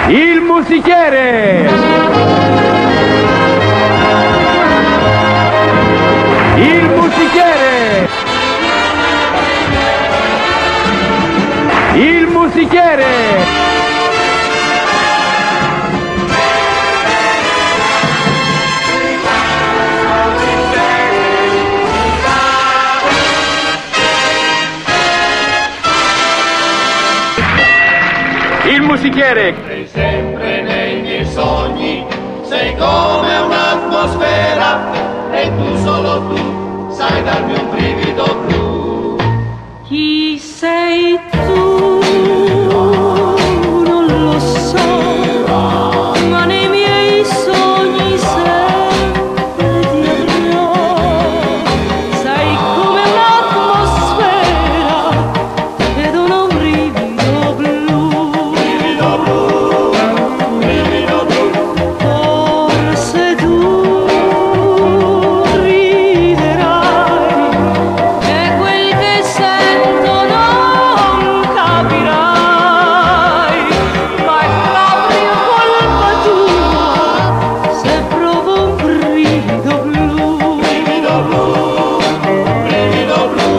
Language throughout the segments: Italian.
Il musichiere! Il musichiere! Il musichiere! Il musichiere! Sei sempre nei miei sogni, sei come un'atmosfera e tu, solo tu, sai darmi un brivido blu. Chi sei tu? Non lo so, ma nei miei sogni sempre ti avrò. Sei come un'atmosfera ed uno brivido blu. Brivido blu, Forse tu riderai e quel che sento non capirai, ma è proprio colpa tua se provo un brivido blu. brivido blu, brivido blu.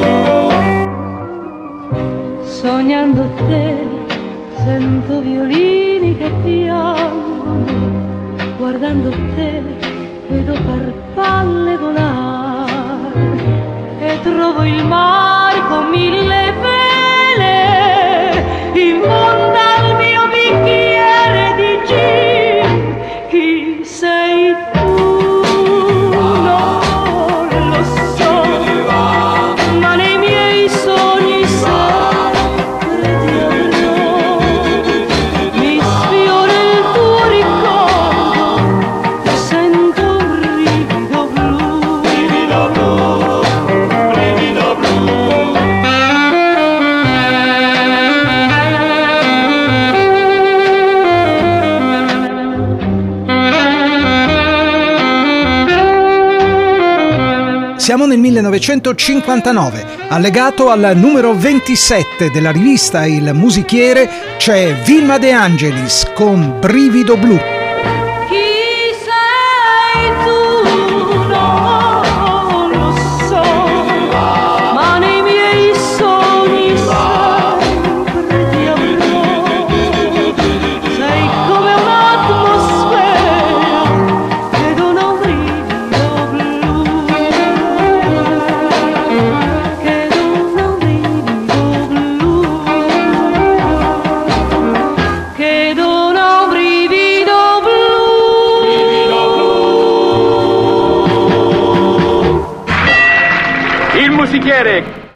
Sognando te sento violini che piangono, guardando te vedo farfalle volare e trovo il mare con mille vele in fondo al mio bicchiere di gin. Chi sei tu? Non lo so, ma nei miei sogni sempre ti avrò. Mi sfiora il tuo ricordo e sento un brivido blu. Brivido blu, brivido blu. Siamo nel 1959, allegato al numero 27 della rivista Il Musichiere c'è Vilma De Angelis con Brivido Blu. Chi sei tu? Non lo so, ma nei miei sogni sempre ti avrò. Sei come un'atmosfera ed uno brivido blu. Ed uno brivido blu. Ed uno brivido blu. Il musichiere!